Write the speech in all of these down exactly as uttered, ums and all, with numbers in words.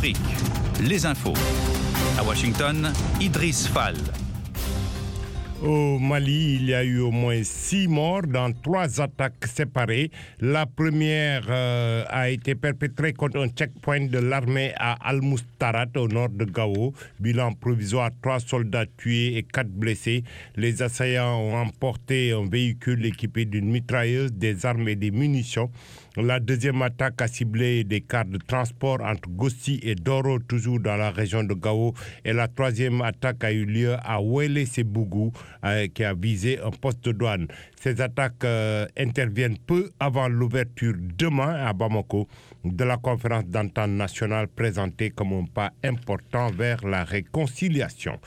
Afrique, les infos. À Washington, Idriss Fall. Au Mali, il y a eu au moins six morts dans trois attaques séparées. La première euh, a été perpétrée contre un checkpoint de l'armée à Al-Moustarat, au nord de Gao. Bilan provisoire, trois soldats tués et quatre blessés. Les assaillants ont emporté un véhicule équipé d'une mitrailleuse, des armes et des munitions. La deuxième attaque a ciblé des cars de transport entre Gossi et Doro, toujours dans la région de Gao. Et la troisième attaque a eu lieu à Ouélé-Sébougou, euh, qui a visé un poste de douane. Ces attaques euh, interviennent peu avant l'ouverture demain à Bamako de la conférence d'entente nationale présentée comme un pas important vers la réconciliation.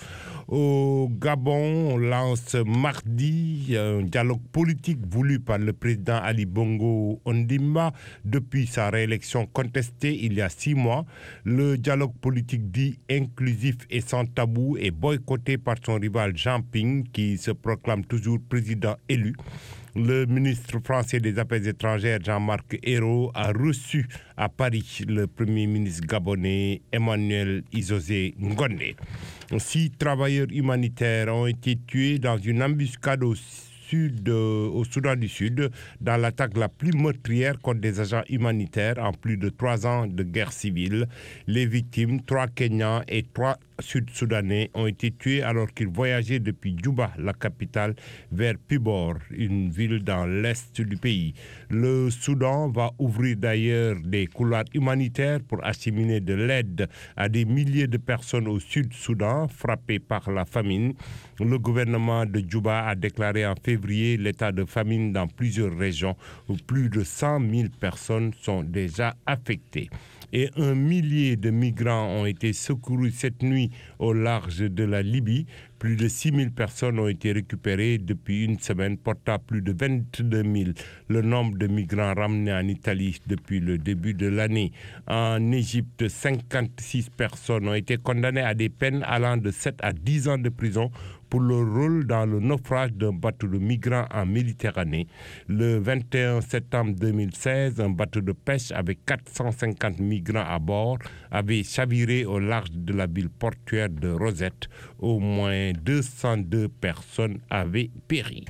Au Gabon, on lance mardi un dialogue politique voulu par le président Ali Bongo Ondimba depuis sa réélection contestée il y a six mois. Le dialogue politique dit inclusif et sans tabou est boycotté par son rival Jean Ping, qui se proclame toujours président élu. Le ministre français des Affaires étrangères, Jean-Marc Ayrault, a reçu à Paris le premier ministre gabonais, Emmanuel Isosé Ngondé. Six travailleurs humanitaires ont été tués dans une embuscade au Sud, au Soudan du Sud, dans l'attaque la plus meurtrière contre des agents humanitaires en plus de trois ans de guerre civile. Les victimes, trois Kenyans et trois Sud-Soudanais, ont été tués alors qu'ils voyageaient depuis Djouba, la capitale, vers Pibor, une ville dans l'est du pays. Le Soudan va ouvrir d'ailleurs des couloirs humanitaires pour acheminer de l'aide à des milliers de personnes au Sud-Soudan frappées par la famine. Le gouvernement de Djouba a déclaré en février l'état de famine dans plusieurs régions où plus de cent mille personnes sont déjà affectées. Et un millier de migrants ont été secourus cette nuit au large de la Libye. Plus de six mille personnes ont été récupérées depuis une semaine, portant à plus de vingt-deux mille le nombre de migrants ramenés en Italie depuis le début de l'année. En Égypte, cinquante-six personnes ont été condamnées à des peines allant de sept à dix ans de prison pour leur rôle dans le naufrage d'un bateau de migrants en Méditerranée. Le vingt et un septembre deux mille seize, un bateau de pêche avec quatre cent cinquante migrants à bord avait chaviré au large de la ville portuaire de Rosette. Au moins deux cent deux personnes avaient péri.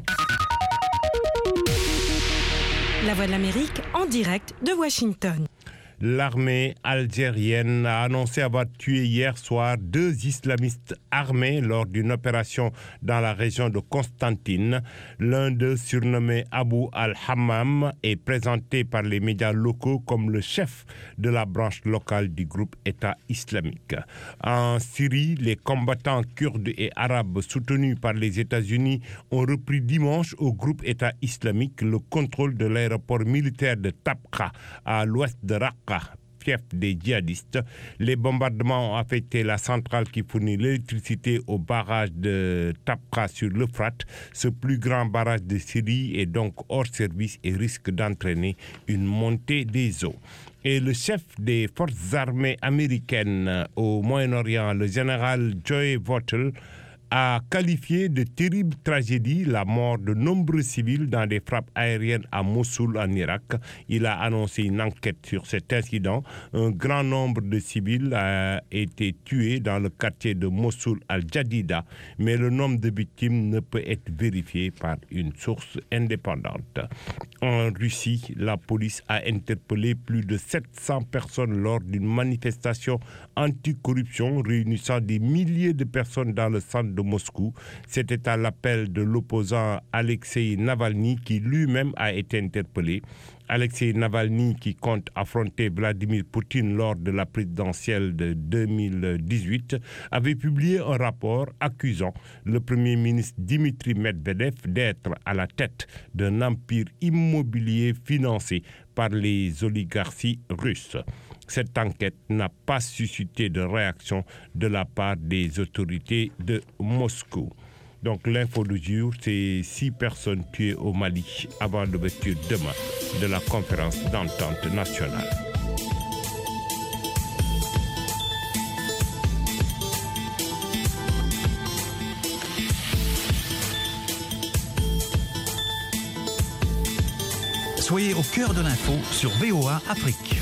La Voix de l'Amérique en direct de Washington. L'armée algérienne a annoncé avoir tué hier soir deux islamistes armés lors d'une opération dans la région de Constantine. L'un d'eux, surnommé Abu al-Hammam, est présenté par les médias locaux comme le chef de la branche locale du groupe État islamique. En Syrie, les combattants kurdes et arabes soutenus par les États-Unis ont repris dimanche au groupe État islamique le contrôle de l'aéroport militaire de Tabqa à l'ouest de Raqqa, fief des djihadistes. Les bombardements ont affecté la centrale qui fournit l'électricité au barrage de Tabqa sur l'Euphrate. Ce plus grand barrage de Syrie est donc hors service et risque d'entraîner une montée des eaux. Et le chef des forces armées américaines au Moyen-Orient, le général Joe Vaughtel, a qualifié de terrible tragédie la mort de nombreux civils dans des frappes aériennes à Mossoul en Irak. Il a annoncé une enquête sur cet incident. Un grand nombre de civils a été tués dans le quartier de Mossoul al-Jadida, mais le nombre de victimes ne peut être vérifié par une source indépendante. En Russie, la police a interpellé plus de sept cents personnes lors d'une manifestation anticorruption réunissant des milliers de personnes dans le centre de Moscou. C'était à l'appel de l'opposant Alexei Navalny qui lui-même a été interpellé. Alexei Navalny, qui compte affronter Vladimir Poutine lors de la présidentielle de deux mille dix-huit, avait publié un rapport accusant le Premier ministre Dmitry Medvedev d'être à la tête d'un empire immobilier financé par les oligarchies russes. Cette enquête n'a pas suscité de réaction de la part des autorités de Moscou. Donc l'info du jour, c'est six personnes tuées au Mali avant l'ouverture demain de la conférence d'entente nationale. Soyez au cœur de l'info sur V O A Afrique.